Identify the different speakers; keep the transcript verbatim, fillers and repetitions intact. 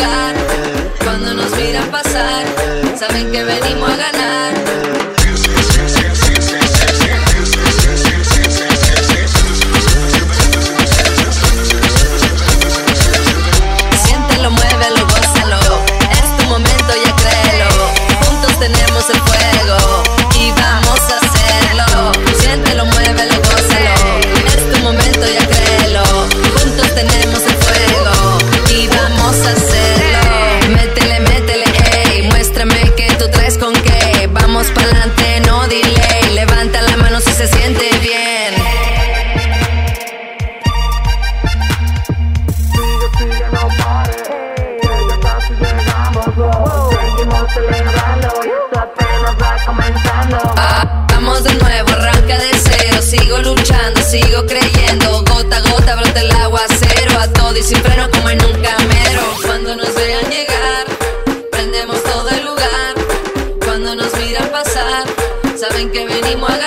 Speaker 1: lugar. Cuando nos miran pasar, saben que venimos a ganar. Siéntelo, muévelo, gózalo. Es tu momento, ya créelo. Juntos tenemos el fuego y vamos a hacerlo. Siéntelo, muévelo, gózalo. Es tu momento, ya créelo. Juntos tenemos el fuego y vamos a hacerlo. Métele, métele, ey. Muéstrame que tú traes con qué. Vamos pa'lante, no delay. Levanta la mano si se siente bien.
Speaker 2: Sigue, no pares, que ya casi llegamos. Seguimos celebrando y esto apenas va comenzando.
Speaker 1: Ah, vamos de nuevo, arranca de cero. Sigo luchando, sigo creyendo. Gota a gota brota el aguacero. A todo y sin freno como en un camero. Cuando nos vean llegar, prendemos todo el lugar. Cuando nos miran pasar, saben que venimos a